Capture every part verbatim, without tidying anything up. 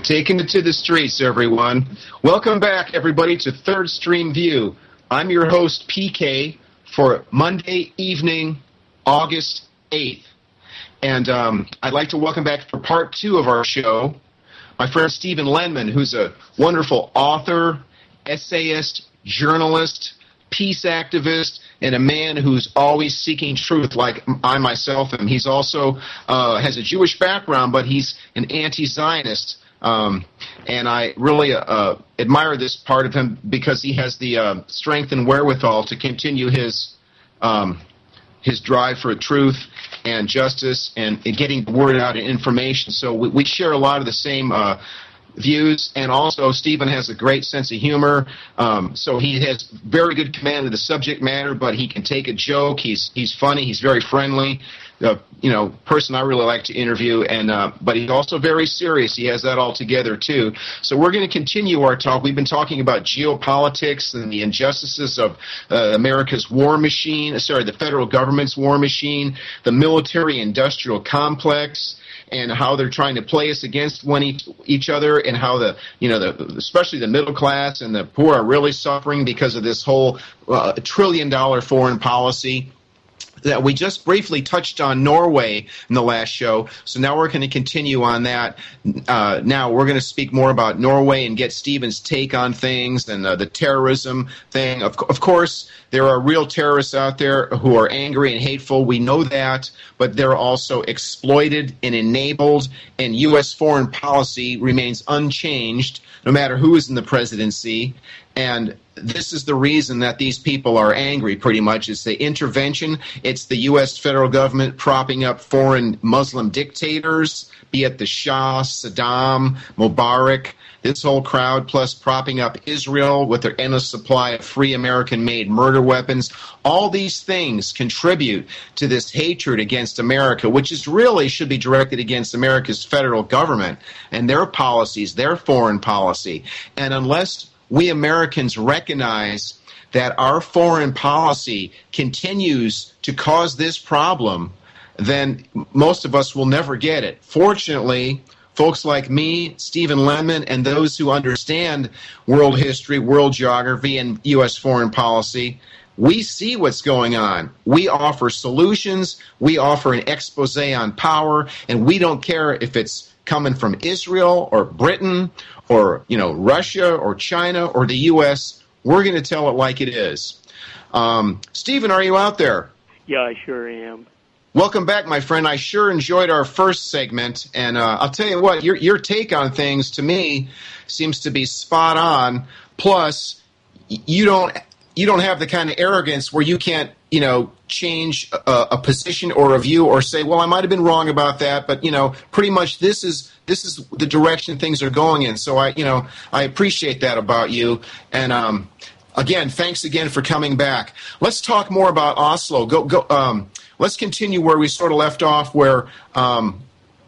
Taking it to the streets, everyone. Welcome back, everybody, to Third Stream View. I'm your host, P K, for Monday evening, August eighth. And um, I'd like to welcome back for part two of our show my friend Stephen Lenman, who's a wonderful author, essayist, journalist, peace activist, and a man who's always seeking truth like I myself am. He's also uh, has a Jewish background, but he's an anti-Zionist. Um, and I really uh, admire this part of him because he has the uh, strength and wherewithal to continue his um, his drive for truth and justice and, and getting the word out and information. So we, we share a lot of the same uh, views, and also Stephen has a great sense of humor. Um, so he has very good command of the subject matter, but he can take a joke. He's he's funny. He's very friendly. The you know person I really like to interview, and uh, but he's also very serious. He has that all together too. So we're going to continue our talk. We've been talking about geopolitics and the injustices of uh, America's war machine. Sorry, the federal government's war machine, the military-industrial complex, and how they're trying to play us against one each, each other, and how the you know the especially the middle class and the poor are really suffering because of this whole uh, trillion dollar foreign policy. That we just briefly touched on Norway in the last show, so now we're going to continue on that. Uh, now we're going to speak more about Norway and get Stephen's take on things and uh, the terrorism thing. Of, of course, there are real terrorists out there who are angry and hateful. We know that, but they're also exploited and enabled, and U S foreign policy remains unchanged no matter who is in the presidency. And this is the reason that these people are angry, pretty much. It's the intervention. It's the U S federal government propping up foreign Muslim dictators, be it the Shah, Saddam, Mubarak, this whole crowd, plus propping up Israel with their endless supply of free American-made murder weapons. All these things contribute to this hatred against America, which is really should be directed against America's federal government and their policies, their foreign policy. And unless we Americans recognize that our foreign policy continues to cause this problem, then most of us will never get it. Fortunately, folks like me, Stephen Lenman, and those who understand world history, world geography, and U S foreign policy, we see what's going on. We offer solutions. We offer an expose on power, and we don't care if it's coming from Israel or Britain or, you know, Russia or China or the U S. We're going to tell it like it is. Um, Stephen, are you out there? Yeah, I sure am. Welcome back, my friend. I sure enjoyed our first segment, and uh, I'll tell you what, your your take on things, to me, seems to be spot on. Plus, you don't you don't have the kind of arrogance where you can't, you know, change a, a position or a view or say, well, I might have been wrong about that, but, you know, pretty much this is this is the direction things are going in. So I, you know, I appreciate that about you. And um, again, thanks again for coming back. Let's talk more about Oslo. Go go. Um, let's continue where we sort of left off, where um,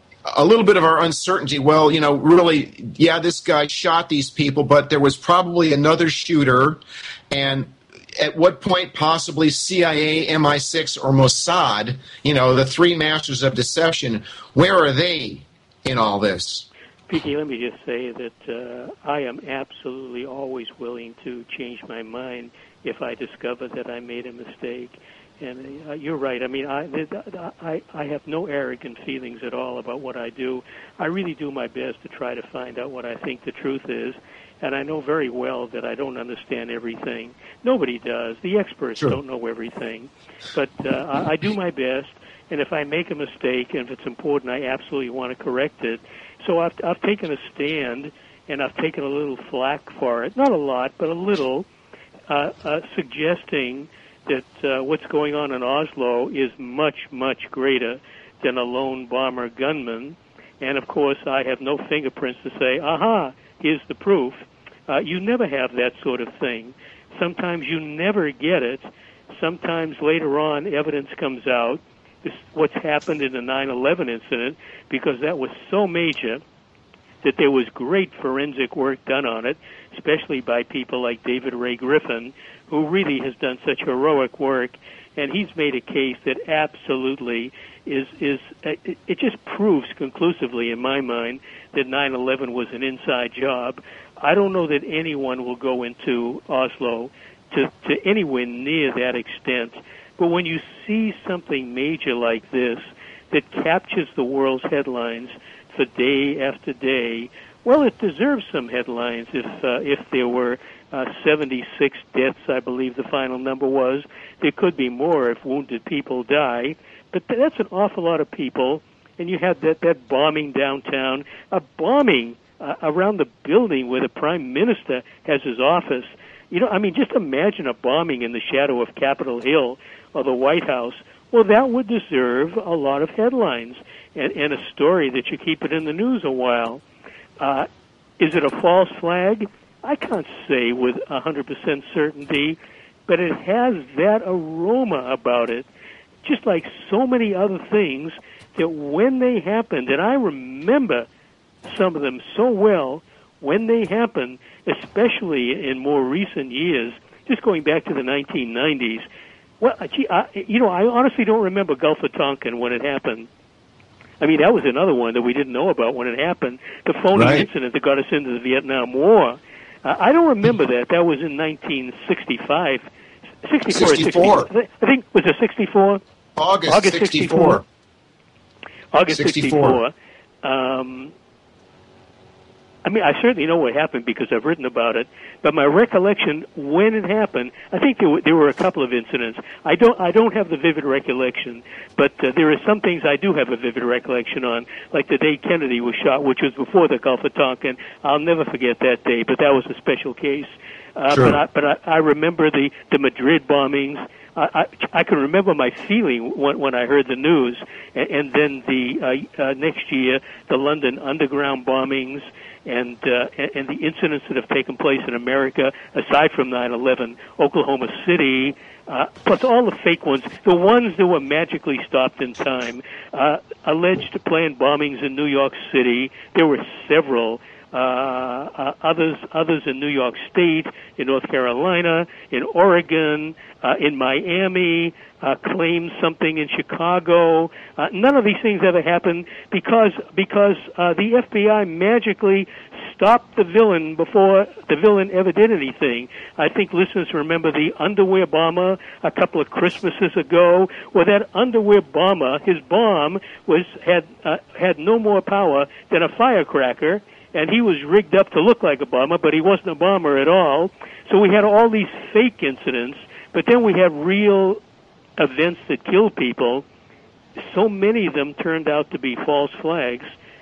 a little bit of our uncertainty. Well, you know, really, yeah, this guy shot these people, but there was probably another shooter, and at what point possibly C I A, M I six, or Mossad, you know, the three masters of deception, where are they in all this? P K, let me just say that uh, I am absolutely always willing to change my mind if I discover that I made a mistake. And uh, you're right. I mean, I, I, I have no arrogant feelings at all about what I do. I really do my best to try to find out what I think the truth is. And I know very well that I don't understand everything. Nobody does. The experts sure. don't know everything. But uh, I, I do my best, and if I make a mistake, and if it's important, I absolutely want to correct it. So I've, I've taken a stand, and I've taken a little flack for it. Not a lot, but a little, uh, uh, suggesting that uh, what's going on in Oslo is much, much greater than a lone bomber gunman. And, of course, I have no fingerprints to say, aha, here's the proof. Uh, you never have that sort of thing. Sometimes you never get it. Sometimes later on evidence comes out. This is what's happened in the nine eleven incident, because that was so major that there was great forensic work done on it, especially by people like David Ray Griffin, who really has done such heroic work. and he's made a case that absolutely is is it, it just proves conclusively in my mind that nine eleven was an inside job. I don't know that anyone will go into Oslo to, to anywhere near that extent. But when you see something major like this that captures the world's headlines for day after day, well, it deserves some headlines. If uh, if there were uh, seventy-six deaths, I believe the final number was, there could be more if wounded people die. But that's an awful lot of people. And you had that, that bombing downtown, a bombing uh, around the building where the Prime Minister has his office. You know, I mean, just imagine a bombing in the shadow of Capitol Hill or the White House. Well, that would deserve a lot of headlines and, and a story that you keep it in the news a while. Uh, is it a false flag? I can't say with one hundred percent certainty, but it has that aroma about it, just like so many other things that when they happened, and I remember some of them so well, when they happened, especially in more recent years, just going back to the nineteen nineties, well, gee, I, you know, I honestly don't remember Gulf of Tonkin when it happened. I mean, that was another one that we didn't know about when it happened, the phony right. incident that got us into the Vietnam War. Uh, I don't remember that. That was in nineteen sixty-five. sixty-four. sixty-four. sixty, I think, was it sixty-four? August, August sixty-four. August sixty-four. Um, I mean, I certainly know what happened because I've written about it. But my recollection when it happened, I think there were, there were a couple of incidents. I don't, I don't have the vivid recollection, but uh, there are some things I do have a vivid recollection on, like the day Kennedy was shot, which was before the Gulf of Tonkin. I'll never forget that day, but that was a special case. Uh, sure. But I, but I, I remember the the Madrid bombings. I, I can remember my feeling when, when I heard the news, and, and then the uh, uh, next year the London Underground bombings and uh, and the incidents that have taken place in America, aside from nine eleven, Oklahoma City, uh, plus all the fake ones, the ones that were magically stopped in time, uh, alleged planned bombings in New York City. There were several. Uh, uh, others, others in New York State, in North Carolina, in Oregon, uh, in Miami, uh, claimed something in Chicago. Uh, none of these things ever happened because because uh, the F B I magically stopped the villain before the villain ever did anything. I think listeners remember the underwear bomber a couple of Christmases ago. Well, that underwear bomber, his bomb was had uh, had no more power than a firecracker. And he was rigged up to look like a bomber, but he wasn't a bomber at all. So we had all these fake incidents, but then we have real events that kill people. So many of them turned out to be false flags.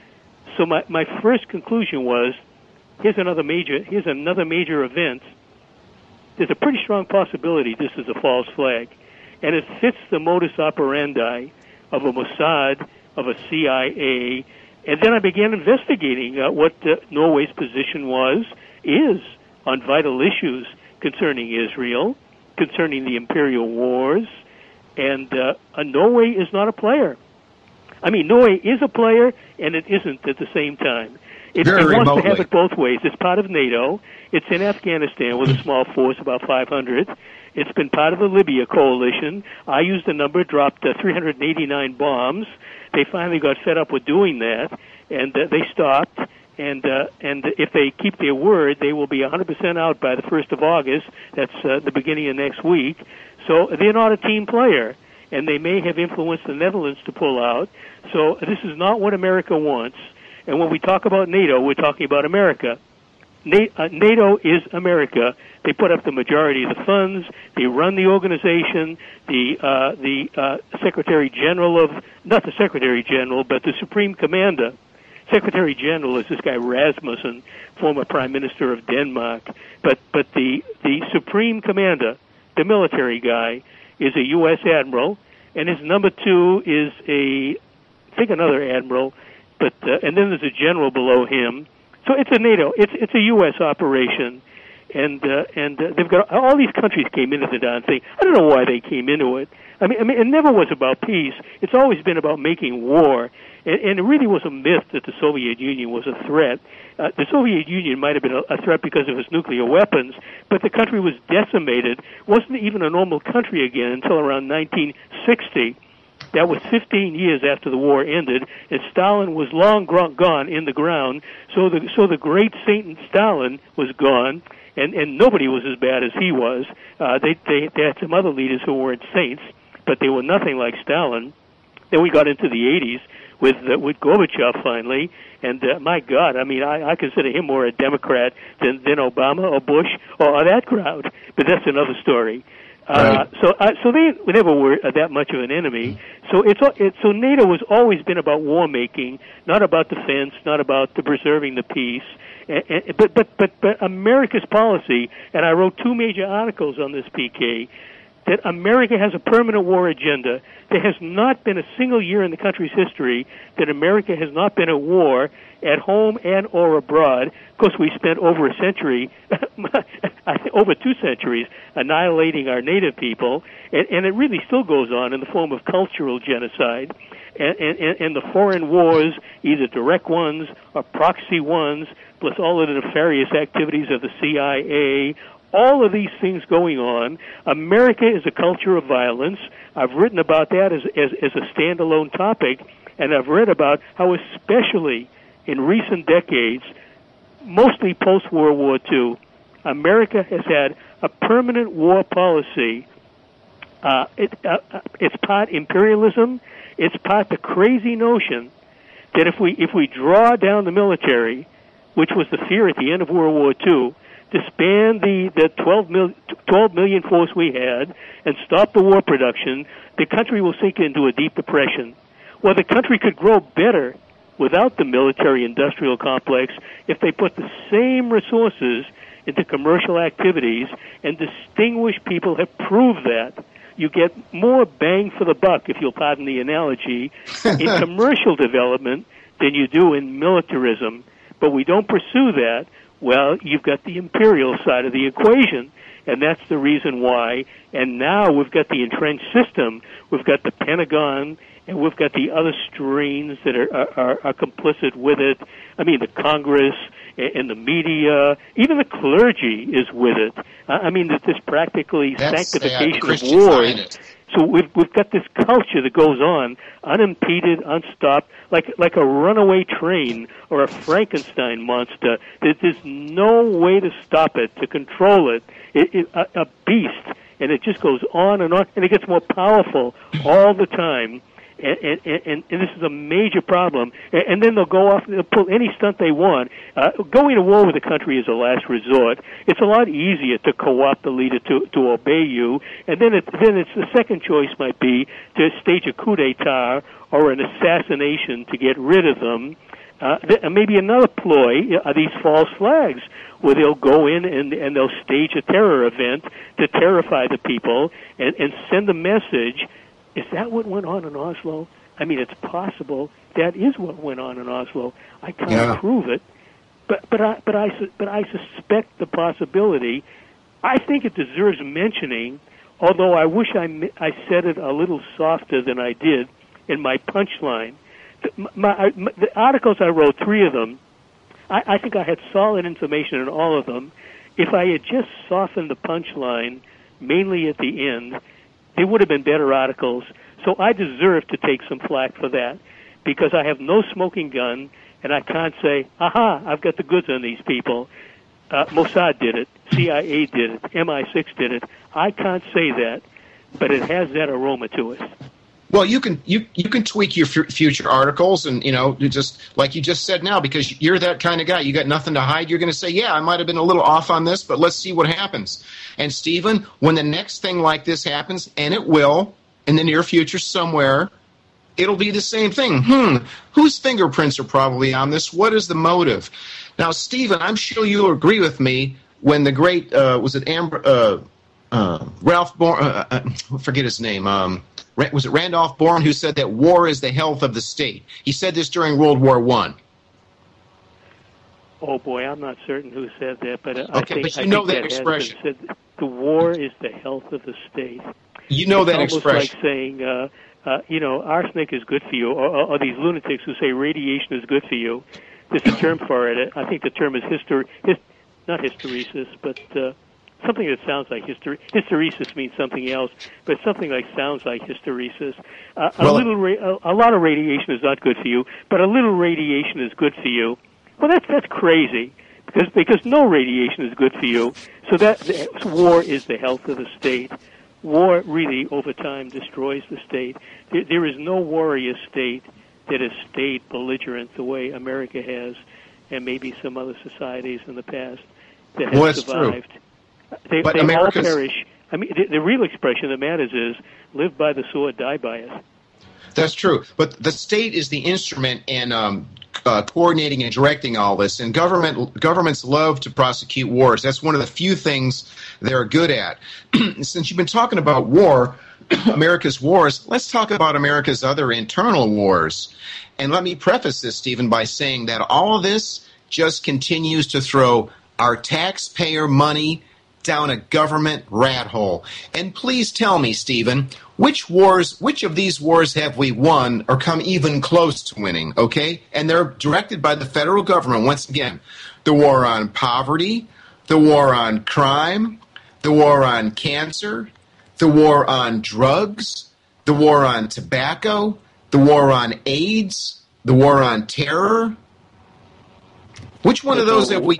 So my, my first conclusion was, here's another major, here's another major event. There's a pretty strong possibility this is a false flag. And it fits the modus operandi of a Mossad, of a C I A. And then I began investigating uh, what uh, Norway's position was, is, on vital issues concerning Israel, concerning the imperial wars, and uh, uh, Norway is not a player. I mean, Norway is a player, and it isn't at the same time. It, it wants to have it both ways. It's part of NATO. It's in Afghanistan with a small force, about five hundred. It's been part of the Libya coalition. I used the number, dropped uh, three hundred eighty-nine bombs. They finally got fed up with doing that, and uh, they stopped. And uh, and if they keep their word, they will be one hundred percent out by the first of August. That's uh, the beginning of next week. So they're not a team player, and they may have influenced the Netherlands to pull out. So this is not what America wants. And when we talk about NATO, we're talking about America. NATO is America. They put up the majority of the funds. They run the organization. The uh, the uh, Secretary General of, not the Secretary General, but the Supreme Commander. Secretary General is this guy Rasmussen, former Prime Minister of Denmark. But but the the Supreme Commander, the military guy, is a U S Admiral, and his number two is a, I think another Admiral, but uh, and then there's a general below him. So it's a NATO, it's it's a U S operation, and uh, and uh, they've got all these countries came into the darn thing. I don't know why they came into it. I mean, I mean, it never was about peace. It's always been about making war, and, and it really was a myth that the Soviet Union was a threat. Uh, the Soviet Union might have been a, a threat because of its nuclear weapons, but the country was decimated. Wasn't even a normal country again until around nineteen sixty. That was fifteen years after the war ended, and Stalin was long gone in the ground. So the so the great Saint Stalin was gone, and and nobody was as bad as he was. Uh, they they they had some other leaders who weren't saints, but they were nothing like Stalin. Then we got into the eighties with uh, with Gorbachev finally, and uh, my God, I mean, I, I consider him more a Democrat than than Obama or Bush or, or that crowd. But that's another story. Uh, so, uh, so they never were that much of an enemy. So it's, it, so NATO has always been about war making, not about defense, not about the preserving the peace. And, and, but, but, but, but America's policy, and I wrote two major articles on this, P K, that America has a permanent war agenda. There has not been a single year in the country's history that America has not been at war at home and or abroad. Of course, we spent over a century, over two centuries, annihilating our native people, and, and it really still goes on in the form of cultural genocide. And, and, and the foreign wars, either direct ones or proxy ones, plus all of the nefarious activities of the C I A, all of these things going on. America is a culture of violence. I've written about that as, as, as a standalone topic, and I've read about how especially in recent decades, mostly post-World War Two, America has had a permanent war policy. Uh, it, uh, it's part imperialism. It's part the crazy notion that if we if we draw down the military, which was the fear at the end of World War Two, disband the, the twelve, mil, twelve million force we had and stop the war production, the country will sink into a deep depression. Well, the country could grow better without the military-industrial complex if they put the same resources into commercial activities, and distinguished people have proved that. You get more bang for the buck, if you'll pardon the analogy, in commercial development than you do in militarism. But we don't pursue that. Well, you've got the imperial side of the equation, and that's the reason why. And now we've got the entrenched system. We've got the Pentagon, and we've got the other strains that are, are, are complicit with it. I mean, the Congress and the media, even the clergy is with it. I mean, that this practically That's, sanctification of wars. So we've we've got this culture that goes on unimpeded, unstopped, like like a runaway train or a Frankenstein monster. There's no way to stop it, to control it. It, it a, a beast, and it just goes on and on, and it gets more powerful all the time. And, and, and, and this is a major problem. And, and then they'll go off and they'll pull any stunt they want. Uh, going to war with a country is a last resort. It's a lot easier to co-opt the leader to, to obey you. And then, it, then it's the second choice might be to stage a coup d'etat or an assassination to get rid of them. Uh, th- maybe another ploy are these false flags, where they'll go in and, and they'll stage a terror event to terrify the people and, and send a message. Is that what went on in Oslo? I mean, it's possible that is what went on in Oslo. I can't yeah. prove it, but but I but I but I suspect the possibility. I think it deserves mentioning, although I wish I I said it a little softer than I did in my punchline. The, my, my, the articles I wrote, three of them, I, I think I had solid information in all of them. If I had just softened the punchline, mainly at the end, they would have been better articles. So I deserve to take some flack for that, because I have no smoking gun, and I can't say, aha, I've got the goods on these people. Uh, Mossad did it, C I A did it, M I six did it. I can't say that, but it has that aroma to it. Well, you can you you can tweak your f- future articles, and you know, just like you just said now, because you're that kind of guy. You got nothing to hide. You're going to say, "Yeah, I might have been a little off on this, but let's see what happens." And Stephen, when the next thing like this happens, and it will in the near future somewhere, it'll be the same thing. Hmm, whose fingerprints are probably on this? What is the motive? Now, Stephen, I'm sure you'll agree with me when the great uh, was it Amber, uh, uh, Ralph Bourne, uh, uh, forget his name. Um, Was it Randolph Bourne who said that war is the health of the state? He said this during World War One. Oh boy, I'm not certain who said that, but uh, I Okay, think but you I know think that that expression. has been said. The war is the health of the state. You know It's that almost expression. like saying, uh, uh, you know, arsenic is good for you, or, or, or these lunatics who say radiation is good for you. There's a term for it. I think the term is hyster, his, not hysteresis, but uh, something that sounds like hyster. Hysteresis means something else, but something like sounds like hysteresis. Uh, a Well, little, ra- a, a lot of radiation is not good for you, but a little radiation is good for you. Well, that's that's crazy because because no radiation is good for you. So that so war is the health of the state. War really, over time, destroys the state. There, there is no warrior state that has stayed belligerent the way America has, and maybe some other societies in the past that have well, that's survived. true. They, But they all America's perish. I mean, the, the real expression that matters is live by the sword, die by it. That's true. But the state is the instrument in um, uh, coordinating and directing all this. And government governments love to prosecute wars. That's one of the few things they're good at. Since you've been talking about war, America's wars, let's talk about America's other internal wars. And let me preface this, Stephen, by saying that all of this just continues to throw our taxpayer money down a government rat hole. And please tell me, Stephen, which wars, which of these wars have we won or come even close to winning, okay? And they're directed by the federal government. Once again, the war on poverty, the war on crime, the war on cancer, the war on drugs, the war on tobacco, the war on AIDS, the war on terror. Which one of those have we...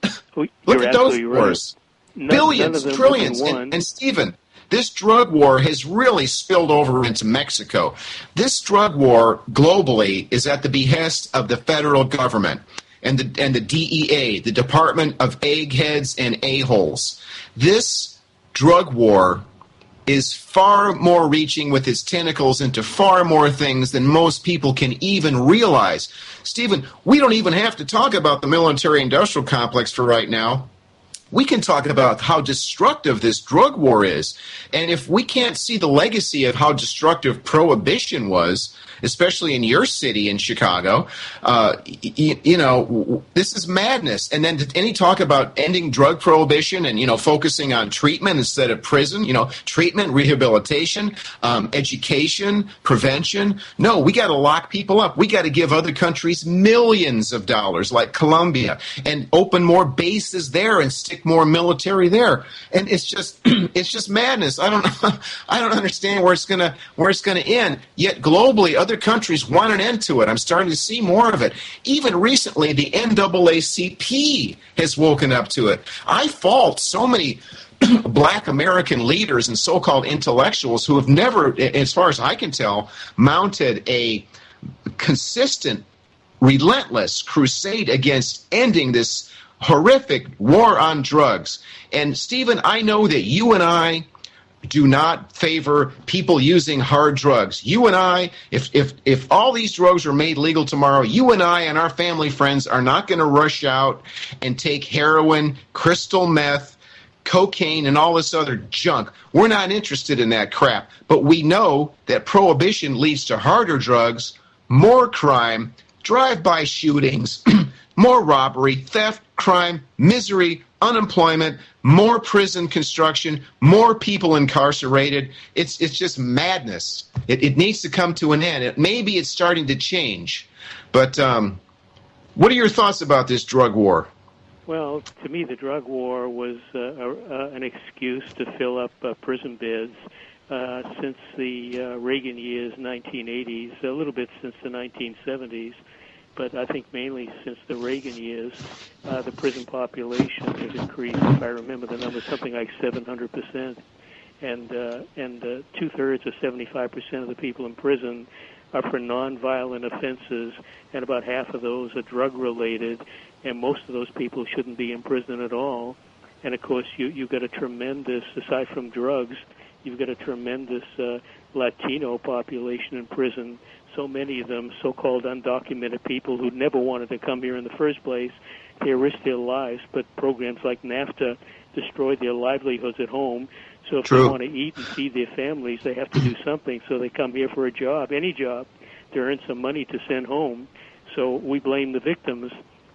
Look at those wars. None, Billions, none trillions. And, and Stephen, this drug war has really spilled over into Mexico. This drug war globally is at the behest of the federal government and the, and the D E A, the Department of Eggheads and A-holes. This drug war is far more reaching with its tentacles into far more things than most people can even realize. Stephen, we don't even have to talk about the military-industrial complex for right now. We can talk about how destructive this drug war is. And if we can't see the legacy of how destructive Prohibition was, especially in your city in Chicago, uh, y- you know, this is madness. And then any talk about ending drug prohibition and, you know, focusing on treatment instead of prison, you know, treatment, rehabilitation, um, education, prevention. No, we got to lock people up. We got to give other countries millions of dollars like Colombia and open more bases there and stick more military there. And it's just it's just madness. I don't I don't understand where it's gonna where it's gonna end. Yet globally, other countries want an end to it. I'm starting to see more of it. Even recently, the N double A C P has woken up to it. I fault so many black American leaders and so-called intellectuals who have never, as far as I can tell, mounted a consistent, relentless crusade against ending this horrific war on drugs. And Stephen, I know that you and I do not favor people using hard drugs. You and I, if if if all these drugs were made legal tomorrow, you and I and our family friends are not going to rush out and take heroin, crystal meth, cocaine, and all this other junk. We're not interested in that crap. But we know that prohibition leads to harder drugs, more crime, drive-by shootings, more robbery, theft, crime, misery, unemployment, more prison construction, more people incarcerated. It's it's just madness. It, it needs to come to an end. It, maybe it's starting to change. But um, what are your thoughts about this drug war? Well, to me, the drug war was uh, uh, an excuse to fill up uh, prison beds uh, since the uh, Reagan years, nineteen eighties, a little bit since the nineteen seventies. But I think mainly since the Reagan years, uh, the prison population has increased, if I remember the number, something like seven hundred percent. And uh, and uh, two-thirds or seventy-five percent of the people in prison are for nonviolent offenses, and about half of those are drug-related, and most of those people shouldn't be in prison at all. And, of course, you, you've got a tremendous, aside from drugs, you've got a tremendous uh, Latino population in prison. So many of them so-called undocumented people who never wanted to come here in the first place, they risked their lives, but programs like NAFTA destroyed their livelihoods at home. So if True. they want to eat and feed their families, they have to do something. So they come here for a job, any job, to earn some money to send home. So we blame the victims.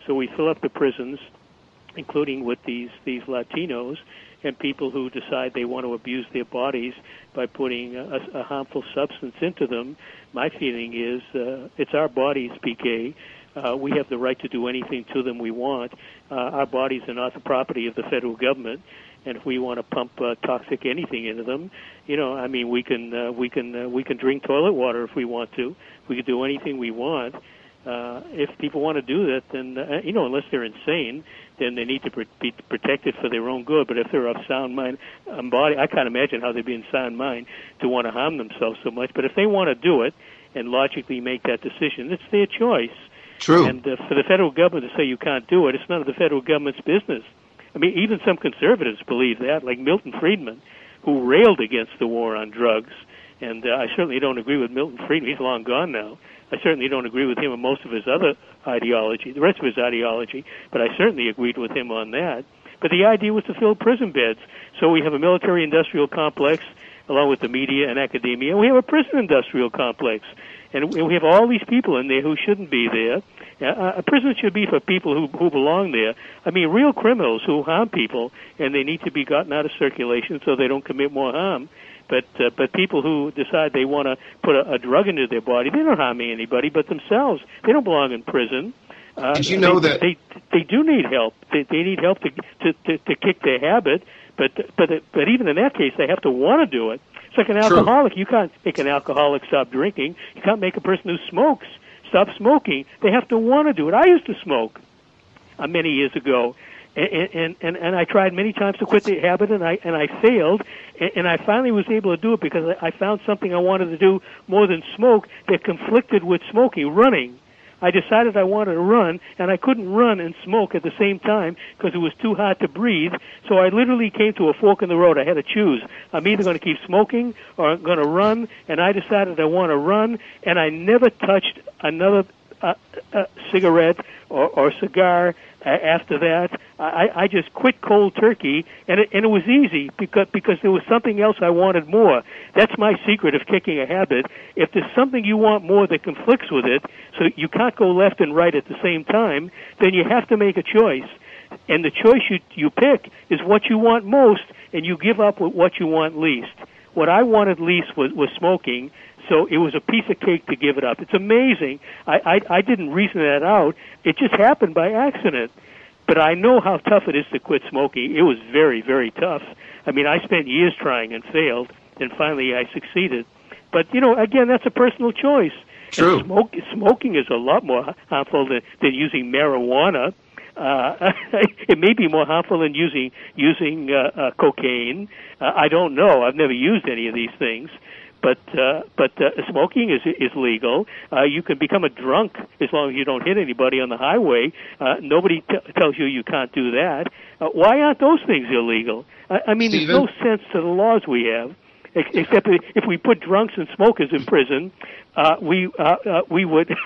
So we fill up the prisons, including with these, these Latinos and people who decide they want to abuse their bodies by putting a, a harmful substance into them. My feeling is uh, it's our bodies, P K. Uh, we have the right to do anything to them we want. Uh, our bodies are not the property of the federal government, and if we want to pump uh, toxic anything into them, you know, I mean, we can uh, we can uh, we can drink toilet water if we want to. We can do anything we want. Uh, if people want to do that, then uh, you know, unless they're insane, then they need to pr- be protected for their own good. But if they're of sound mind and body, I can't imagine how they'd be in sound mind to want to harm themselves so much. But if they want to do it and logically make that decision, it's their choice. True. And uh, for the federal government to say you can't do it, it's none of the federal government's business. I mean, even some conservatives believe that, like Milton Friedman, who railed against the war on drugs. And uh, I certainly don't agree with Milton Friedman. He's long gone now. I certainly don't agree with him on most of his other ideology, the rest of his ideology, but I certainly agreed with him on that. But the idea was to fill prison beds. So we have a military-industrial complex, along with the media and academia, and we have a prison-industrial complex. And we have all these people in there who shouldn't be there. Uh, a prison should be for people who, who belong there. I mean, real criminals who harm people, and they need to be gotten out of circulation so they don't commit more harm. But uh, but people who decide they want to put a, a drug into their body, they're not harming anybody but themselves. They don't belong in prison. Uh, Did you know they, that they they do need help? They they need help to to to, to kick their habit. But but but even in that case, they have to want to do it. It's like an alcoholic. True. You can't make an alcoholic stop drinking. You can't make a person who smokes stop smoking. They have to want to do it. I used to smoke uh, many years ago, and, and and and I tried many times to quit the habit, and I and I failed. And, and I finally was able to do it because I found something I wanted to do more than smoke that conflicted with smoking, running. I decided I wanted to run, and I couldn't run and smoke at the same time because it was too hard to breathe. So I literally came to a fork in the road. I had to choose. I'm either going to keep smoking or I'm going to run, and I decided I want to run, and I never touched another uh, uh, cigarette or, or cigar uh, after that. I, I just quit cold turkey, and it, and it was easy because because there was something else I wanted more. That's my secret of kicking a habit. If there's something you want more that conflicts with it, so you can't go left and right at the same time, then you have to make a choice. And the choice you you pick is what you want most, and you give up with what you want least. What I wanted least was, was smoking, so it was a piece of cake to give it up. It's amazing. I, I, I didn't reason that out. It just happened by accident. But I know how tough it is to quit smoking. It was very, very tough. I mean, I spent years trying and failed, and finally I succeeded. But, you know, again, that's a personal choice. True. And smoke, smoking is a lot more harmful than, than using marijuana. Uh, it may be more harmful than using using uh, uh, cocaine. Uh, I don't know. I've never used any of these things. But uh, but uh, smoking is is legal. Uh, you can become a drunk as long as you don't hit anybody on the highway. Uh, nobody t- tells you you can't do that. Uh, why aren't those things illegal? I, I mean, Stephen? There's no sense to the laws we have, ex- except if we put drunks and smokers in prison, uh, we uh, uh, we would.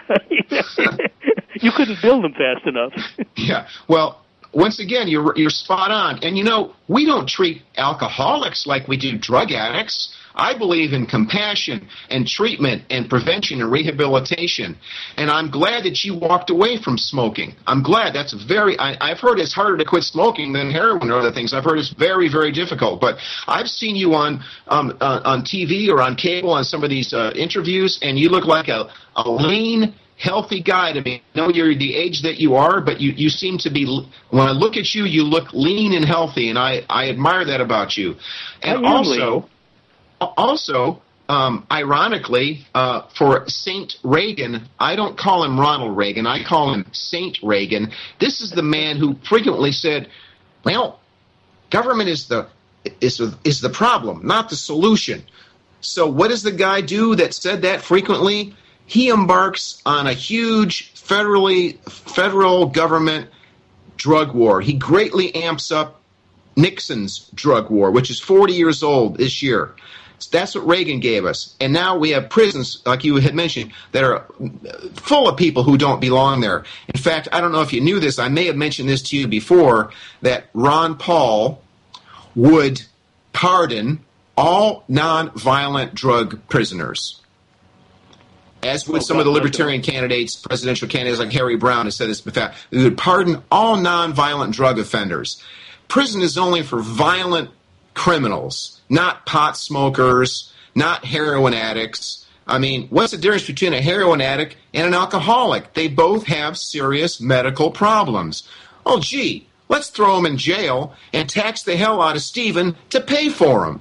You couldn't build them fast enough. Yeah. Well, once again, you're you're spot on. And you know, we don't treat alcoholics like we do drug addicts. I believe in compassion and treatment and prevention and rehabilitation. And I'm glad that you walked away from smoking. I'm glad. That's very, I, I've heard it's harder to quit smoking than heroin or other things. I've heard it's very, very difficult. But I've seen you on um, uh, on T V or on cable on some of these uh, interviews, and you look like a, a lean, healthy guy to me. I know you're the age that you are, but you, you seem to be, when I look at you, you look lean and healthy, and I, I admire that about you. And also... Also, um, ironically, uh, for Saint Reagan, I don't call him Ronald Reagan, I call him Saint Reagan. This is the man who frequently said, well, government is the is the, is the problem, not the solution. So what does the guy do that said that frequently? He embarks on a huge federally federal government drug war. He greatly amps up Nixon's drug war, which is forty years old this year. That's what Reagan gave us. And now we have prisons, like you had mentioned, that are full of people who don't belong there. In fact, I don't know if you knew this. I may have mentioned this to you before, that Ron Paul would pardon all nonviolent drug prisoners. as with Oh, some God of the bless libertarian candidates, presidential candidates like Harry Brown has said this before, we would pardon all nonviolent drug offenders. Prison is only for violent criminals, not pot smokers, not heroin addicts. I mean, what's the difference between a heroin addict and an alcoholic? They both have serious medical problems. Oh, gee, let's throw them in jail and tax the hell out of Stephen to pay for them.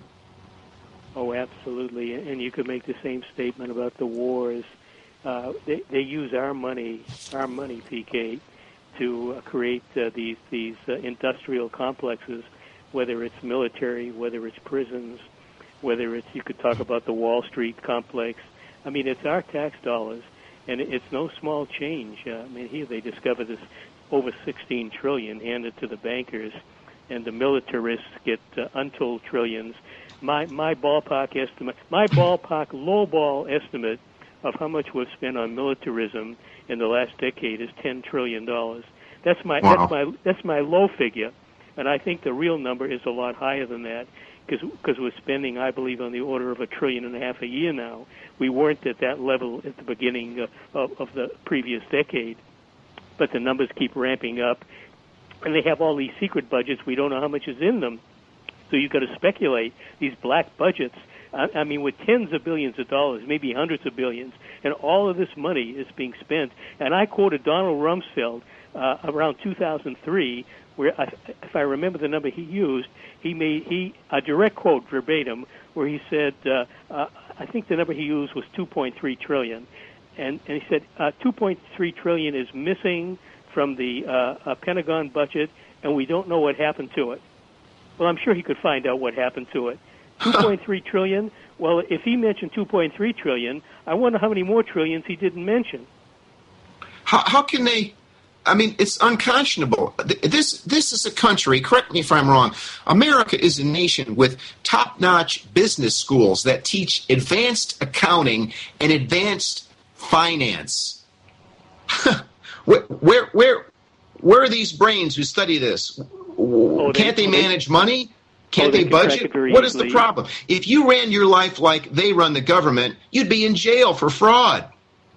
Oh, absolutely. And you could make the same statement about the wars. Uh, they, they use our money, our money, P K, to uh, create uh, these these uh, industrial complexes, whether it's military, whether it's prisons, whether it's, you could talk about the Wall Street complex. I mean, it's our tax dollars, and it's no small change. Uh, I mean, here they discover this over sixteen trillion handed to the bankers, and the militarists get uh, untold trillions. My my ballpark estimate, my ballpark lowball estimate of how much we've spent on militarism in the last decade is ten trillion dollars. That's my Wow. that's my that's my low figure, and I think the real number is a lot higher than that. Because we're spending, I believe, on the order of a trillion and a half a year now. We weren't at that level at the beginning uh, of, of the previous decade, but the numbers keep ramping up, and they have all these secret budgets. We don't know how much is in them, so you've got to speculate. These black budgets, I, I mean, with tens of billions of dollars, maybe hundreds of billions, and all of this money is being spent. And I quoted Donald Rumsfeld uh, around two thousand three, where, I, if I remember the number he used, he made he a direct quote verbatim, where he said, uh, uh, I think the number he used was two point three trillion, and and he said uh, two point three trillion is missing from the uh, uh, Pentagon budget, and we don't know what happened to it. Well, I'm sure he could find out what happened to it. two point three trillion. Well, if he mentioned two point three trillion, I wonder how many more trillions he didn't mention. How, how can they? I mean, it's unconscionable. This this is a country, correct me if I'm wrong, America is a nation with top-notch business schools that teach advanced accounting and advanced finance. where, where, where, where are these brains who study this? Oh, they, Can't they manage money? Can't oh, they they can budget? track it What is the easily. problem? If you ran your life like they run the government, you'd be in jail for fraud.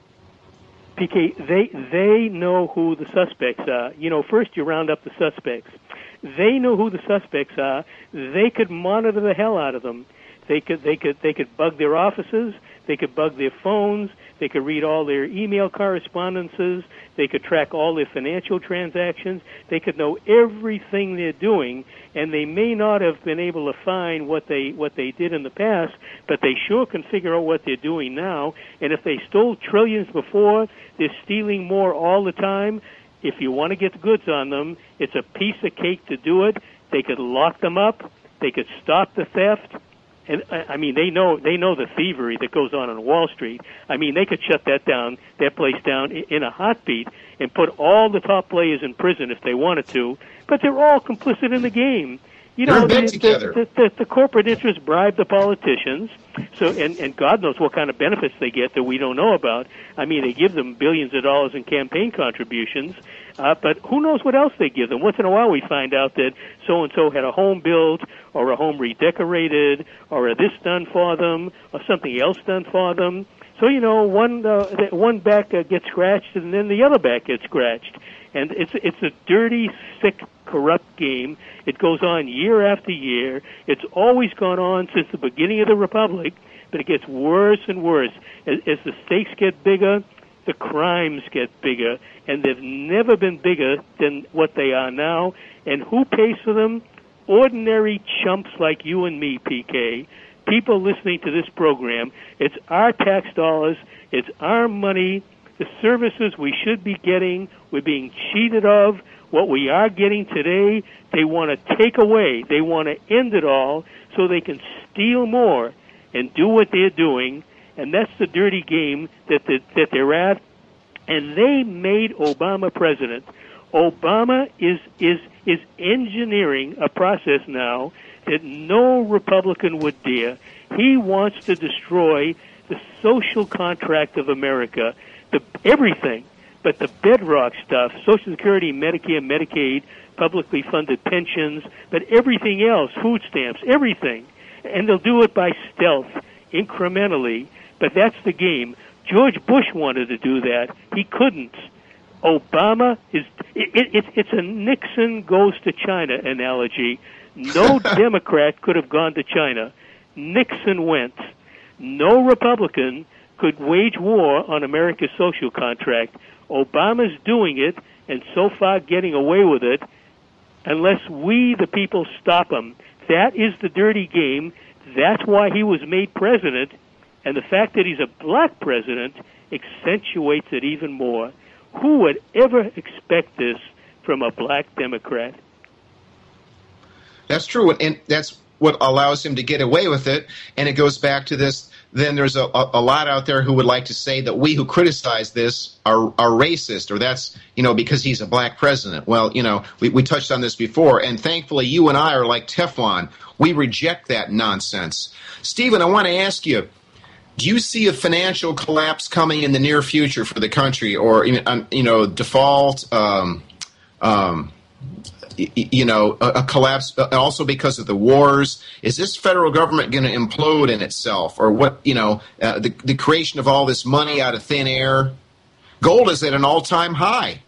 P K, they they know who the suspects are. You know, first you round up the suspects. They know who the suspects are. They could monitor the hell out of them. They could they could they could bug their offices. They could bug their phones. They could read all their email correspondences. They could track all their financial transactions. They could know everything they're doing, and they may not have been able to find what they what they did in the past, but they sure can figure out what they're doing now. And if they stole trillions before, they're stealing more all the time. If you want to get the goods on them, it's a piece of cake to do it. They could lock them up. They could stop the theft. And I mean, they know they know the thievery that goes on on Wall Street. I mean, they could shut that down, that place down in a heartbeat, and put all the top players in prison if they wanted to. But they're all complicit in the game. You know, They're in bed the, together. the, the, the corporate interests bribe the politicians. So, and, and God knows what kind of benefits they get that we don't know about. I mean, they give them billions of dollars in campaign contributions, uh, but who knows what else they give them? Once in a while, we find out that so and so had a home built, or a home redecorated, or a this done for them, or something else done for them. So, you know, one uh, one back uh, gets scratched, and then the other back gets scratched. And it's it's a dirty, sick, corrupt game. It goes on year after year. It's always gone on since the beginning of the Republic, but it gets worse and worse. As, as the stakes get bigger, the crimes get bigger, and they've never been bigger than what they are now. And who pays for them? Ordinary chumps like you and me, P K. People listening to this program. It's our tax dollars. It's our money. The services we should be getting, we're being cheated of. What we are getting today, they want to take away. They want to end it all so they can steal more and do what they're doing. And that's the dirty game that, that, that they're at. And they made Obama president. Obama is, is, is engineering a process now that no Republican would dare. He wants to destroy the social contract of America. The, everything, but the bedrock stuff, Social Security, Medicare, Medicaid, publicly funded pensions, but everything else, food stamps, everything. And they'll do it by stealth, incrementally, but that's the game. George Bush wanted to do that. He couldn't. Obama is, it, it, it's a Nixon goes to China analogy. No Democrat could have gone to China. Nixon went. No Republican could wage war on America's social contract. Obama's doing it, and so far getting away with it, unless we, the people, stop him. That is the dirty game. That's why he was made president, and the fact that he's a black president accentuates it even more. Who would ever expect this from a black Democrat? That's true, and that's what allows him to get away with it, and it goes back to this. Then there's a, a lot out there who would like to say that we who criticize this are, are racist, or that's, you know, because he's a black president. Well, you know, we, we touched on this before, and thankfully you and I are like Teflon. We reject that nonsense. Stephen, I want to ask you, do you see a financial collapse coming in the near future for the country, or, you know, default, um, um, you know, a, a collapse also because of the wars? Is this federal government going to implode in itself, or what? You know, uh, the the creation of all this money out of thin air? Gold is at an all-time high.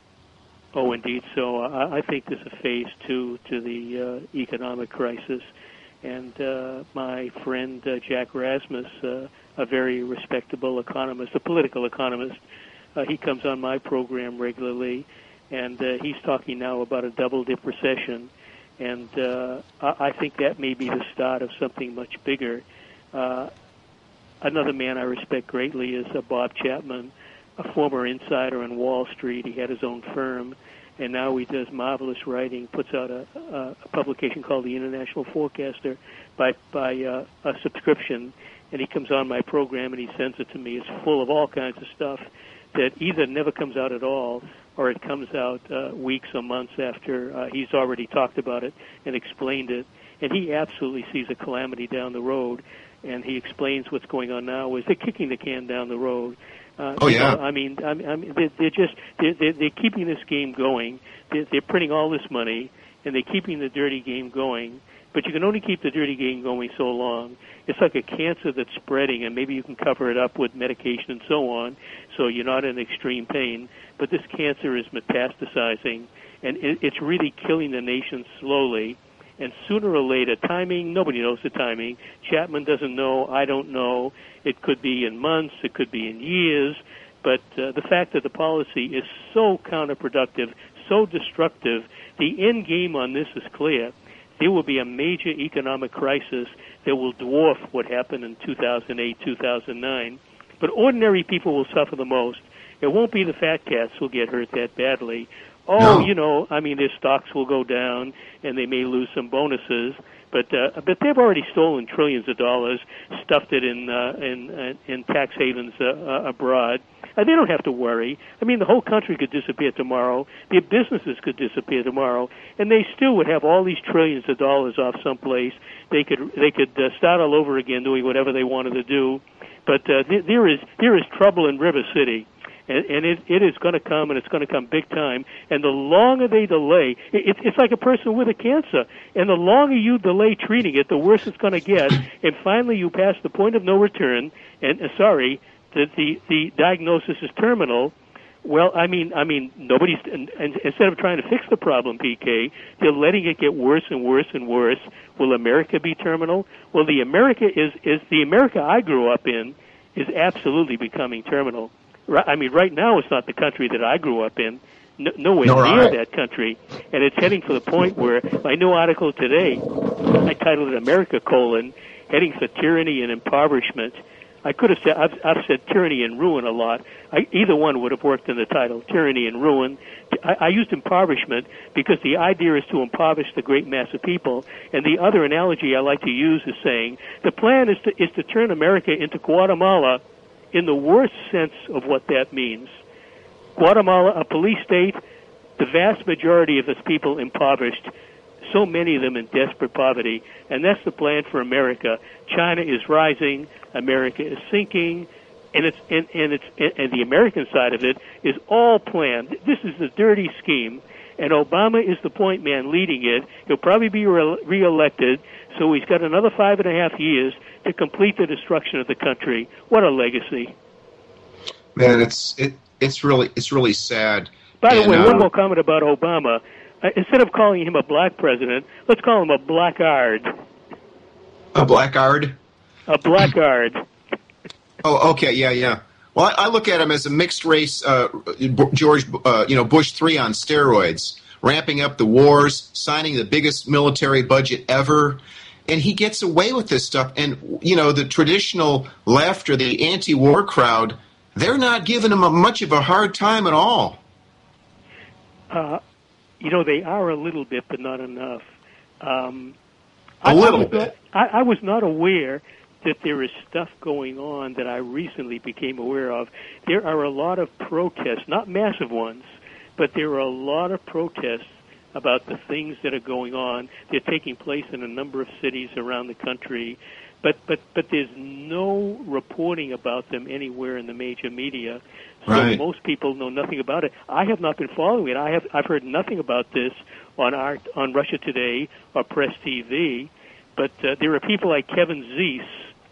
Oh, indeed. So uh, I think there's a phase two to the uh, economic crisis, and uh, my friend uh, Jack Rasmus, uh, a very respectable economist, a political economist, uh, he comes on my program regularly. And uh, he's talking now about a double-dip recession, and uh, I think that may be the start of something much bigger. Uh, another man I respect greatly is uh, Bob Chapman, a former insider on Wall Street. He had his own firm, and now he does marvelous writing, puts out a, a, a publication called the International Forecaster by, by uh, a subscription, and he comes on my program and he sends it to me. It's full of all kinds of stuff that either never comes out at all, or it comes out uh, weeks or months after uh, he's already talked about it and explained it. And he absolutely sees a calamity down the road, and he explains what's going on now is they're kicking the can down the road. Uh, oh, yeah. Know, I mean, I mean they're, they're just, they're, they're, they're keeping this game going. They're, they're printing all this money, and they're keeping the dirty game going. But you can only keep the dirty game going so long. It's like a cancer that's spreading, and maybe you can cover it up with medication and so on, so you're not in extreme pain. But this cancer is metastasizing, and it, it's really killing the nation slowly. And sooner or later, timing, nobody knows the timing. Chapman doesn't know. I don't know. It could be in months. It could be in years. But uh, the fact that the policy is so counterproductive, so destructive, the end game on this is clear. There will be a major economic crisis that will dwarf what happened in two thousand eight, two thousand nine. But ordinary people will suffer the most. It won't be the fat cats who'll get hurt that badly. Oh, no. you know, I mean, their stocks will go down, and they may lose some bonuses. But uh, but they've already stolen trillions of dollars, stuffed it in uh, in, uh, in tax havens uh, uh, abroad. Uh, they don't have to worry. I mean, the whole country could disappear tomorrow. Their businesses could disappear tomorrow, and they still would have all these trillions of dollars off someplace. They could they could uh, start all over again, doing whatever they wanted to do. But uh, th- there is there is trouble in River City. And, and it, it is going to come, and it's going to come big time. And the longer they delay, it, it's like a person with a cancer. And the longer you delay treating it, the worse it's going to get. And finally, you pass the point of no return. And uh, sorry, the, the the diagnosis is terminal. Well, I mean, I mean, nobody's. And, and instead of trying to fix the problem, P K, they're letting it get worse and worse and worse. Will America be terminal? Well, the America is is the America I grew up in is absolutely becoming terminal. I mean, right now it's not the country that I grew up in, no, nowhere no, near right. that country, and it's heading for the point where my new article today, I titled it "America: colon, Heading for Tyranny and Impoverishment." I could have said I've, I've said tyranny and ruin a lot. I, either one would have worked in the title, tyranny and ruin. I, I used impoverishment because the idea is to impoverish the great mass of people. And the other analogy I like to use is saying the plan is to is to turn America into Guatemala. In the worst sense of what that means. Guatemala, a police state, the vast majority of its people impoverished, so many of them in desperate poverty, and that's the plan for America. China is rising, America is sinking, and it's and, and it's and the American side of it is all planned. This is the dirty scheme, and Obama is the point man leading it. He'll probably be re- reelected, so he's got another five and a half years to complete the destruction of the country. What a legacy. Man, it's it it's really it's really sad. By the and, way, uh, one more comment about Obama. Uh, instead of calling him a black president, let's call him a blackguard. A blackguard? A blackguard. Oh, okay, yeah, yeah. Well, I, I look at him as a mixed race uh, George, uh, you know, Bush three on steroids, ramping up the wars, signing the biggest military budget ever. And he gets away with this stuff. And, you know, the traditional left or the anti-war crowd, they're not giving him a, much of a hard time at all. Uh, you know, they are a little bit, but not enough. Um, a I, little I was bit. Not, I, I was not aware that there is stuff going on that I recently became aware of. There are a lot of protests, not massive ones, but there are a lot of protests about the things that are going on. They're taking place in a number of cities around the country, but but but there's no reporting about them anywhere in the major media. So right. Most people know nothing about it. I have not been following it. I have I've heard nothing about this on our on Russia Today or Press T V. But uh, there are people like Kevin Zeese.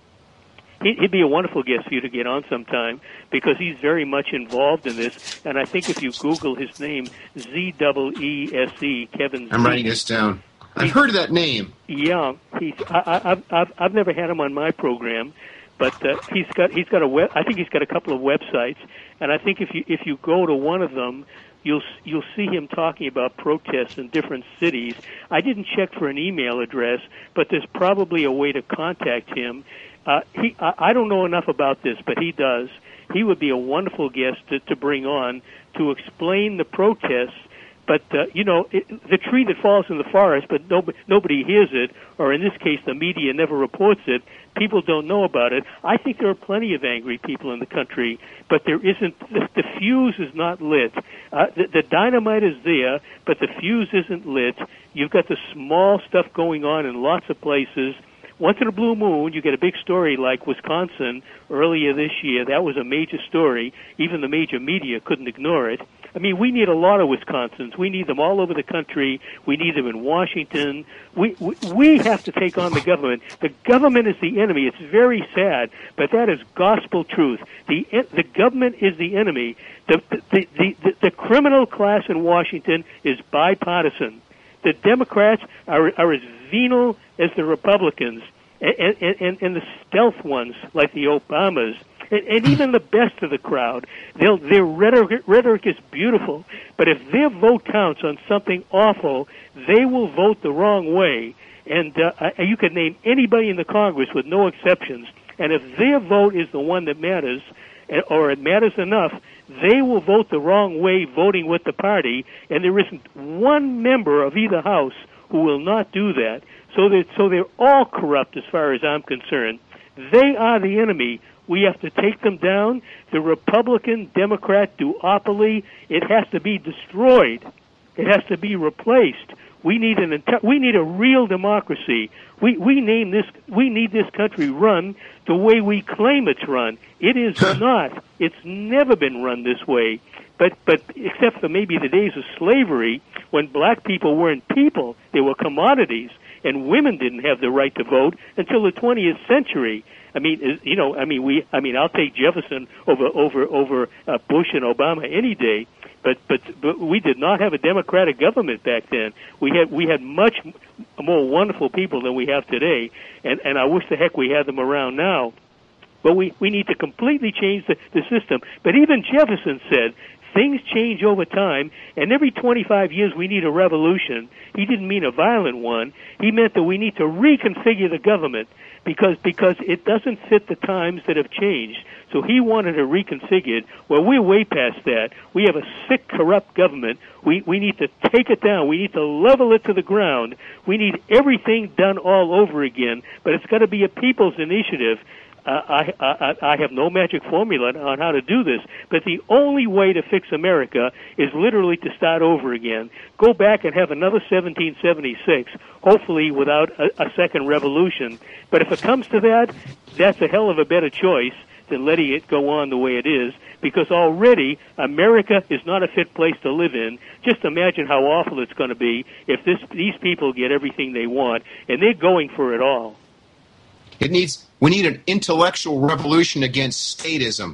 He'd be a wonderful guest for you to get on sometime because he's very much involved in this. And I think if you Google his name, Z E E S E, Kevin Zeese. I'm writing this down. I've heard of that name. Yeah, he's. I, I've I've I've never had him on my program, but uh, he's got he's got a web. I think he's got a couple of websites, and I think if you if you go to one of them, you'll you'll see him talking about protests in different cities. I didn't check for an email address, but there's probably a way to contact him. Uh, he, I, I don't know enough about this, but he does. He would be a wonderful guest to, to bring on to explain the protests. But, uh, you know, it, the tree that falls in the forest, but nobody, nobody hears it, or in this case, the media never reports it, people don't know about it. I think there are plenty of angry people in the country, but there isn't, the, the fuse is not lit. Uh, the, the dynamite is there, but the fuse isn't lit. You've got the small stuff going on in lots of places. Once in a blue moon, you get a big story like Wisconsin earlier this year. That was a major story. Even the major media couldn't ignore it. I mean, we need a lot of Wisconsins. We need them all over the country. We need them in Washington. We, we, we have to take on the government. The government is the enemy. It's very sad, but that is gospel truth. The, the government is the enemy. The, the, the, the, the criminal class in Washington is bipartisan. The Democrats are, are as venal as the Republicans, and, and, and, and the stealth ones like the Obamas, and, and even the best of the crowd. They'll, their rhetoric, rhetoric is beautiful, but if their vote counts on something awful, they will vote the wrong way. And uh, you can name anybody in the Congress with no exceptions, and if their vote is the one that matters, or it matters enough, they will vote the wrong way, voting with the party, and there isn't one member of either house who will not do that. So that so they're all corrupt as far as I'm concerned. They are the enemy. We have to take them down. The Republican-Democrat duopoly, it has to be destroyed. It has to be replaced. We need an enti- we need a real democracy. We we name this we need this country run the way we claim it's run. It is not. It's never been run this way. But but except for maybe the days of slavery, when black people weren't people, they were commodities, and women didn't have the right to vote until the twentieth century. I mean, you know, I mean, we, I mean, I'll take Jefferson over over over uh, Bush and Obama any day. But but but we did not have a democratic government back then. We had we had much more wonderful people than we have today, and and I wish the heck we had them around now. But we we need to completely change the, the system. But even Jefferson said things change over time, and every twenty-five years we need a revolution. He didn't mean a violent one. He meant that we need to reconfigure the government because because it doesn't fit the times that have changed. So he wanted it reconfigured. Well, we're way past that. We have a sick, corrupt government. We we need to take it down. We need to level it to the ground. We need everything done all over again, but it's got to be a people's initiative. Uh, I, I, I have no magic formula on how to do this, but the only way to fix America is literally to start over again. Go back and have another seventeen seventy-six, hopefully without a, a second revolution. But if it comes to that, that's a hell of a better choice than letting it go on the way it is, because already America is not a fit place to live in. Just imagine how awful it's going to be if this, these people get everything they want, and they're going for it all. It needs. We need an intellectual revolution against statism.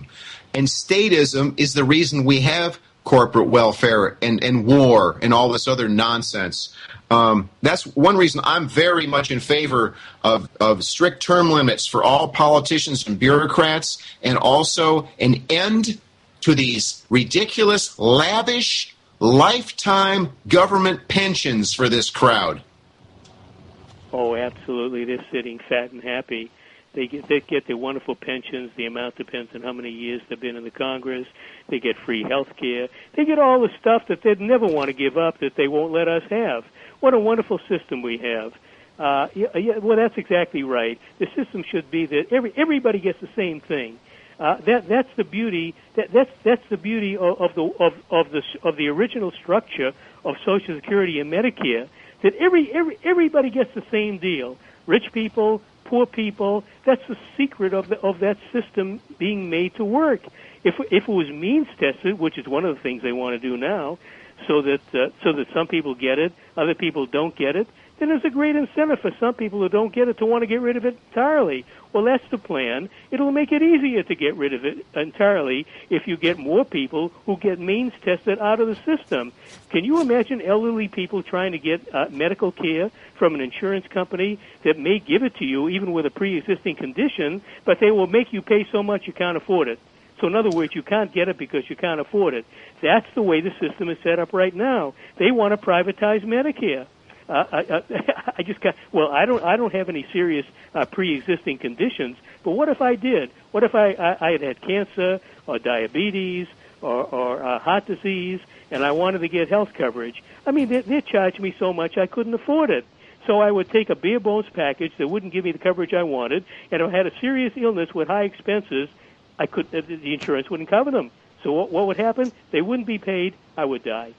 And statism is the reason we have corporate welfare and, and war and all this other nonsense. Um, that's one reason I'm very much in favor of, of strict term limits for all politicians and bureaucrats, and also an end to these ridiculous, lavish, lifetime government pensions for this crowd. Oh, absolutely. They're sitting fat and happy. They get, they get their wonderful pensions. The amount depends on how many years they've been in the Congress. They get free health care. They get all the stuff that they'd never want to give up that they won't let us have. What a wonderful system we have. Uh, yeah, yeah, well, that's exactly right. The system should be that every everybody gets the same thing. Uh, that that's the beauty. That that's that's the beauty of, of the of of the of the original structure of Social Security and Medicare. That every every everybody gets the same deal. Rich people, poor people. That's the secret of the of that system being made to work. If if it was means tested, which is one of the things they want to do now, so that uh, so that some people get it, other people don't get it, then there's a great incentive for some people who don't get it to want to get rid of it entirely. Well, that's the plan. It'll make it easier to get rid of it entirely if you get more people who get means tested out of the system. Can you imagine elderly people trying to get uh, medical care from an insurance company that may give it to you even with a pre-existing condition, but they will make you pay so much you can't afford it? So in other words, you can't get it because you can't afford it. That's the way the system is set up right now. They want to privatize Medicare. Uh, I, I, I just got, well, I don't I don't have any serious uh, pre-existing conditions, but what if I did? What if I, I, I had had cancer or diabetes or, or uh, heart disease and I wanted to get health coverage? I mean, they, they charged me so much I couldn't afford it. So I would take a bare bones package that wouldn't give me the coverage I wanted, and if I had a serious illness with high expenses, I could the insurance wouldn't cover them. So what, what would happen? They wouldn't be paid. I would die.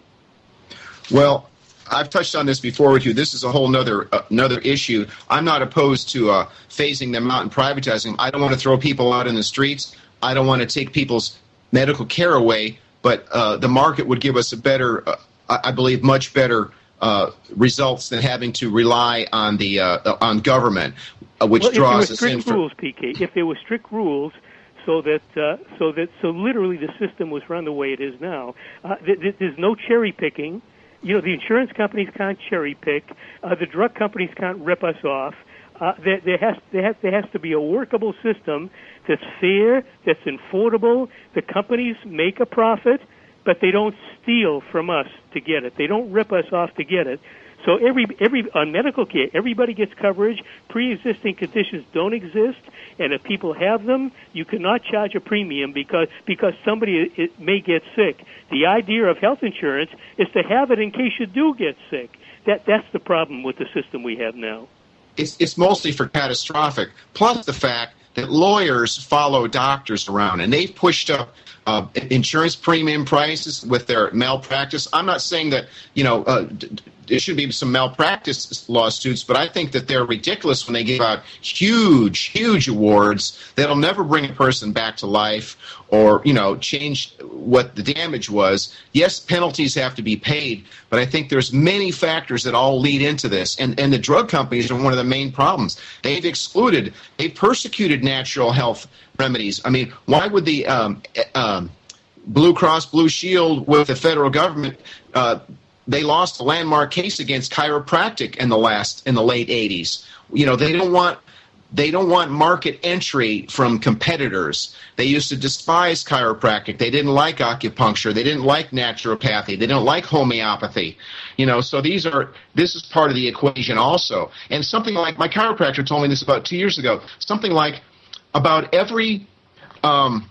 Well, I've touched on this before with you. This is a whole nother, uh, another issue. I'm not opposed to uh, phasing them out and privatizing them. I don't want to throw people out in the streets. I don't want to take people's medical care away, but uh, the market would give us a better, uh, I believe, much better uh, results than having to rely on the uh, on government, uh, which well, draws us in. If there were strict rules, P K, if there were strict rules, so that uh, so that so literally the system was run the way it is now, uh, th- th- there's no cherry picking. You know, the insurance companies can't cherry pick. Uh, the drug companies can't rip us off. Uh, there, there has there has there has to be a workable system that's fair, that's affordable. The companies make a profit, but they don't steal from us to get it. They don't rip us off to get it. So every every on medical care, everybody gets coverage. Pre-existing conditions don't exist, and if people have them, you cannot charge a premium because because somebody it may get sick. The idea of health insurance is to have it in case you do get sick. That that's the problem with the system we have now. It's it's mostly for catastrophic. Plus the fact that lawyers follow doctors around, and they've pushed up uh, insurance premium prices with their malpractice. I'm not saying that you know. Uh, d- There should be some malpractice lawsuits, but I think that they're ridiculous when they give out huge, huge awards that'll never bring a person back to life or, you know, change what the damage was. Yes, penalties have to be paid, but I think there's many factors that all lead into this. And, and the drug companies are one of the main problems. They've excluded, they've persecuted natural health remedies. I mean, why would the um, um, Blue Cross Blue Shield with the federal government uh, they lost a landmark case against chiropractic in the last in the late eighties. You know, they don't want they don't want market entry from competitors. They used to despise chiropractic. They didn't like acupuncture. They didn't like naturopathy. They didn't like homeopathy. You know, so these are this is part of the equation also. And something like my chiropractor told me this about two years ago. Something like about every um,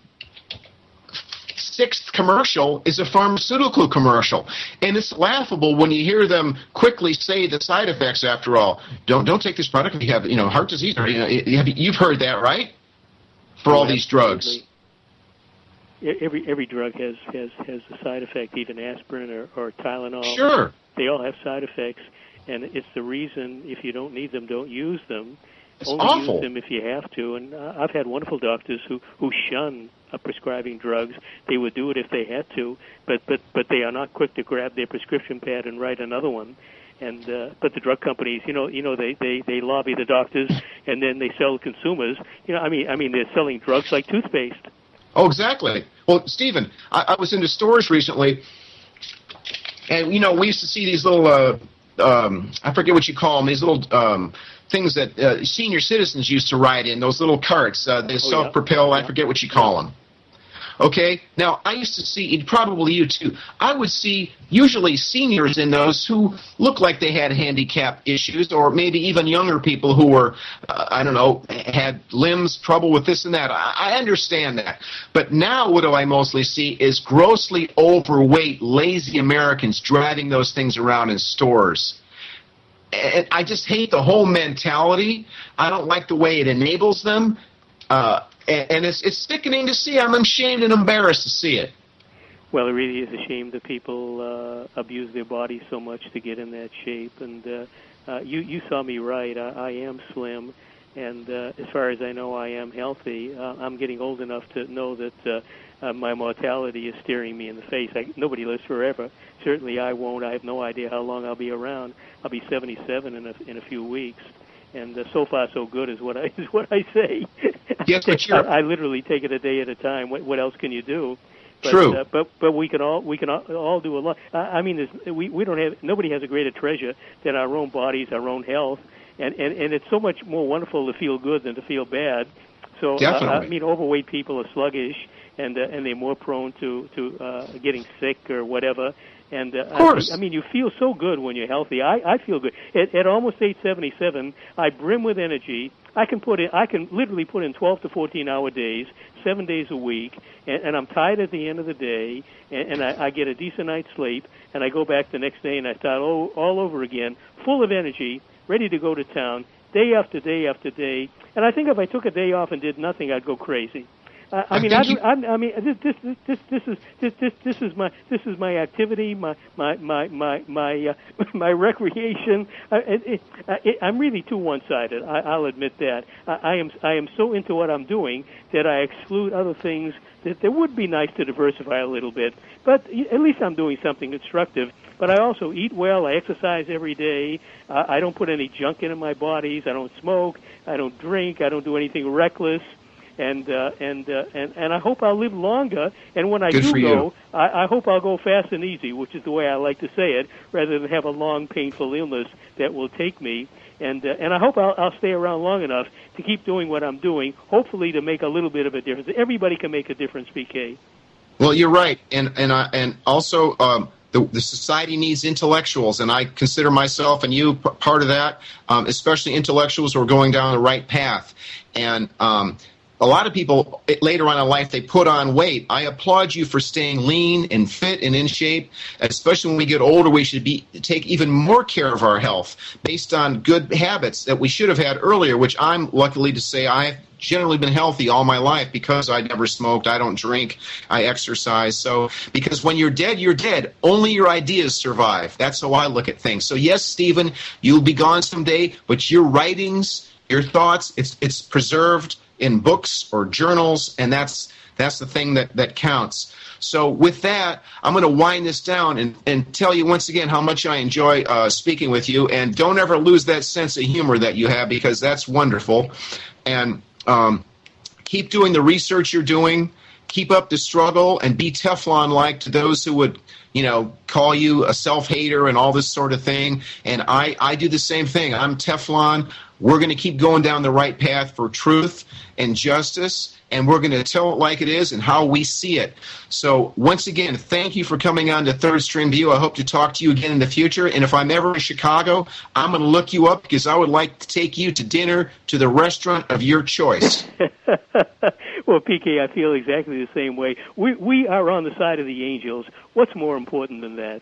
sixth commercial is a pharmaceutical commercial, and it's laughable when you hear them quickly say the side effects. After all, don't don't take this product if you have you know heart disease or you know you have, you've heard that, right? For all these drugs, every every drug has has has a side effect, even aspirin or, or Tylenol. Sure, they all have side effects, and it's the reason if you don't need them, don't use them. It's Only awful. use them if you have to. And uh, I've had wonderful doctors who who shun uh, prescribing drugs. They would do it if they had to, but but but they are not quick to grab their prescription pad and write another one. And uh, but the drug companies, you know, you know, they, they, they lobby the doctors, and then they sell consumers. You know, I mean, I mean, they're selling drugs like toothpaste. Oh, exactly. Well, Stephen, I, I was into stores recently, and, you know, we used to see these little, uh, um, I forget what you call them, these little um, things that uh, senior citizens used to ride in, those little carts. Uh, they oh, self-propel, yeah. I forget what you call yeah. them. Okay? Now, I used to see, probably you too, I would see usually seniors in those who looked like they had handicap issues, or maybe even younger people who were, uh, I don't know, had limbs, trouble with this and that. I, I understand that. But now what do I mostly see is grossly overweight, lazy Americans driving those things around in stores. And I just hate the whole mentality. I don't like the way it enables them. Uh, and it's it's sickening to see. I'm ashamed and embarrassed to see it. Well, it really is a shame that people uh, abuse their bodies so much to get in that shape. And uh, uh, you you saw me right. I, I am slim, and uh, as far as I know, I am healthy. Uh, I'm getting old enough to know that uh, uh, my mortality is staring me in the face. I, nobody lives forever. Certainly, I won't. I have no idea how long I'll be around. I'll be seventy-seven in a in a few weeks. And uh, so far, so good is what I is what I say. Yes, but you're... I, I literally take it a day at a time. What, what else can you do? But, True. Uh, but but we can all we can all, all do a lot. Uh, I mean, there's, we we don't have nobody has a greater treasure than our own bodies, our own health, and and, and it's so much more wonderful to feel good than to feel bad. So uh, I mean, overweight people are sluggish, and uh, and they're more prone to to uh, getting sick or whatever. And uh, of course. I, I mean, you feel so good when you're healthy. I, I feel good. At, at almost age seventy-seven, I brim with energy. I can put in, I can literally put in twelve to fourteen hour days, seven days a week, and, and I'm tired at the end of the day, and, and I, I get a decent night's sleep, and I go back the next day and I start all, all over again, full of energy, ready to go to town, day after day after day. And I think if I took a day off and did nothing, I'd go crazy. Uh, I, I mean, I, do, I, I mean, this, this, this, this is this, this, this is my this is my activity, my my my my my, uh, my recreation. I, it, it, I'm really too one-sided. I, I'll admit that. I, I am I am so into what I'm doing that I exclude other things that that would be nice to diversify a little bit. But at least I'm doing something constructive. But I also eat well. I exercise every day. Uh, I don't put any junk into my bodies. I don't smoke. I don't drink. I don't do anything reckless. And uh, and uh, and and I hope I'll live longer. And when I Good do go, I, I hope I'll go fast and easy, which is the way I like to say it, rather than have a long, painful illness that will take me. And uh, and I hope I'll, I'll stay around long enough to keep doing what I'm doing, hopefully to make a little bit of a difference. Everybody can make a difference, P K. Well, you're right, and and I, and also. Um, The, the society needs intellectuals, and I consider myself and you p- part of that, um, especially intellectuals who are going down the right path. And um, a lot of people later on in life, they put on weight. I applaud you for staying lean and fit and in shape. Especially when we get older, we should be take even more care of our health based on good habits that we should have had earlier, which I'm luckily to say I've generally been healthy all my life because I never smoked, I don't drink, I exercise. So, because when you're dead, you're dead. Only your ideas survive. That's how I look at things. So yes, Stephen, you'll be gone someday, but your writings, your thoughts, it's it's preserved in books or journals, and that's that's the thing that, that counts. So with that, I'm going to wind this down and, and tell you once again how much I enjoy uh, speaking with you, and don't ever lose that sense of humor that you have, because that's wonderful. And Um, keep doing the research you're doing. Keep up the struggle, and be Teflon-like to those who would, you know, call you a self-hater and all this sort of thing. And I, I do the same thing. I'm Teflon. We're going to keep going down the right path for truth and justice, and we're going to tell it like it is and how we see it. So once again, thank you for coming on to Third Stream View. I hope to talk to you again in the future. And if I'm ever in Chicago, I'm going to look you up, because I would like to take you to dinner to the restaurant of your choice. Well, P K, I feel exactly the same way. We we are on the side of the angels. What's more important than that?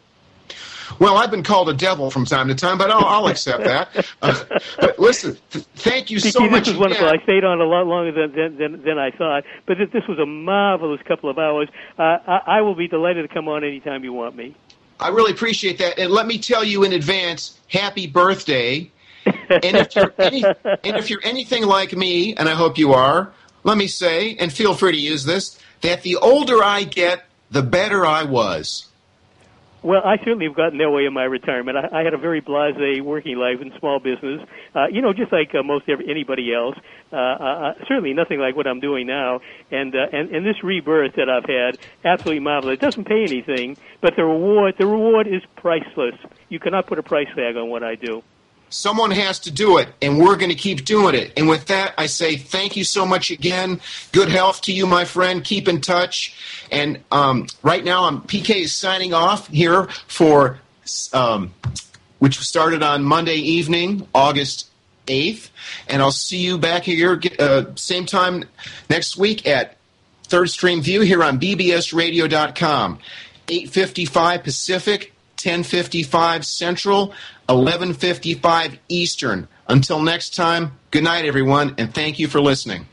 Well, I've been called a devil from time to time, but I'll, I'll accept that. Uh, but listen, th- thank you so P K, much. This is wonderful. Again. I stayed on a lot longer than than, than I thought, but this was a marvelous couple of hours. Uh, I, I will be delighted to come on anytime you want me. I really appreciate that, and let me tell you in advance, happy birthday. And if you're any, and if you're anything like me, and I hope you are, let me say, and feel free to use this, that the older I get, the better I was. Well, I certainly have gotten that way in my retirement. I, I had a very blasé working life in small business, uh, you know, just like uh, most every, anybody else. Uh, uh, certainly nothing like what I'm doing now. And, uh, and and this rebirth that I've had, absolutely marvelous. It doesn't pay anything, but the reward the reward is priceless. You cannot put a price tag on what I do. Someone has to do it, and we're going to keep doing it. And with that, I say thank you so much again. Good health to you, my friend. Keep in touch. And um, right now, I'm P K is signing off here for, um, which started on Monday evening, August eighth. And I'll see you back here uh, same time next week at Third Stream View here on B B S radio dot com. eight fifty-five Pacific, ten fifty-five Central, eleven fifty-five Eastern. Until next time, good night, everyone, and thank you for listening.